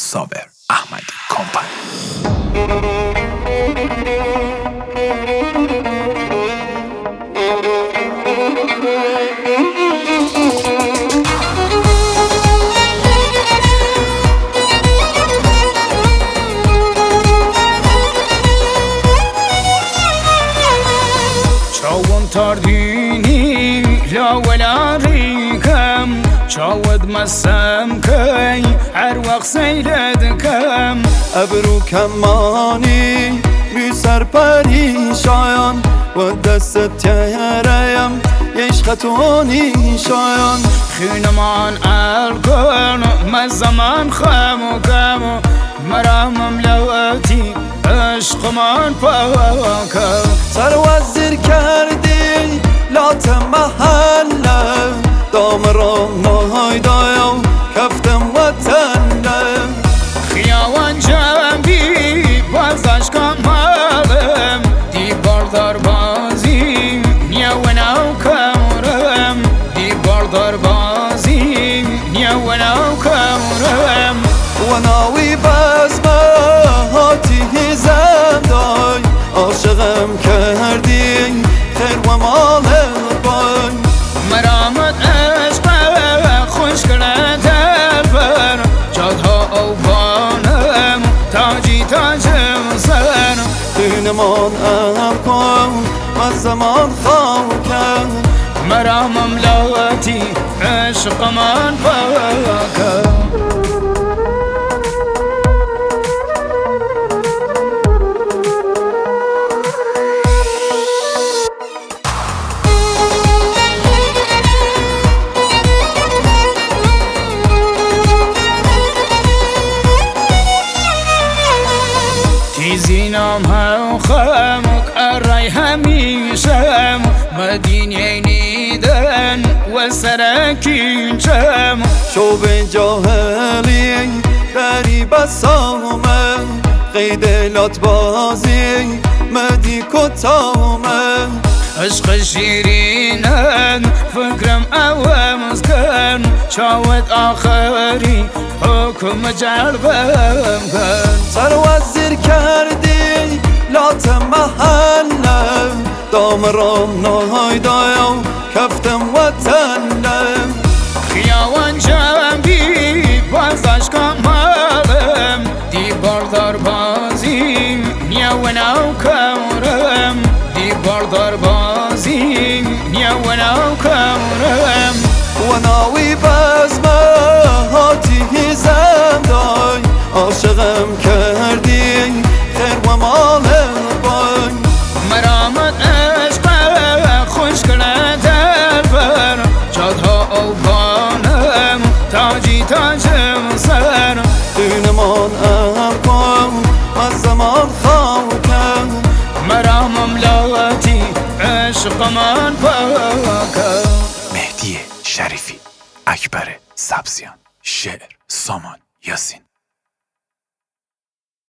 صابر احمدی کمپانی. چاوم تاردینی لا ولا ریکم چاود مسم کی هر وقت سیلدکم ابرو کمانی بی سر پریشان و دست تیریم یشختونی شایان خینمان الکن مزمان خمو کمو مرامم لواتی عشقمان پاکم سر وزیر کردی لات محله دام را مهایدایم کفتم وطنه خیاوان جنبی بازش کمالم دی باردار بازی نیاوناو کمرم دی باردار بازی نیاوناو کمرم و ناوی بزمه هاتی زندای عاشقم کردی خیر و مال بای مرامت عشق خوش کنه دلبر جادها او بانم تاجی تاجم سر دینمان ام کن و زمان خاکم مرامم لاتی عشق من پاکم تیزینام هم خمک ارای همیشم مدینه نیدن و سرکینچم شوب جاهلی دری بسامه قید لات بازی مدی کتامه عشق شیرینن فکرم اوامز کن چاوت آخری حکم جلبم کن سر وزیر کردی لات محله دام را نهایدایم کفتم وطنه خیاوان جنبی بازش کمالم دی باردار بازیم نیاوناو کمرم دی باردار بازیم نیاوناو کمرم و ناوی بزمه هاتی زندای عاشقم کردی خیر و مال بای مرامت عشق خوش کنه دلبر جادها او بانم تاجی تاجم سر دینمان ام کن و زمان خاکم مرامم لاتی عشق من پاکم. مهدی شریفی، اکبر سبزیان، شعر سامان یاسین.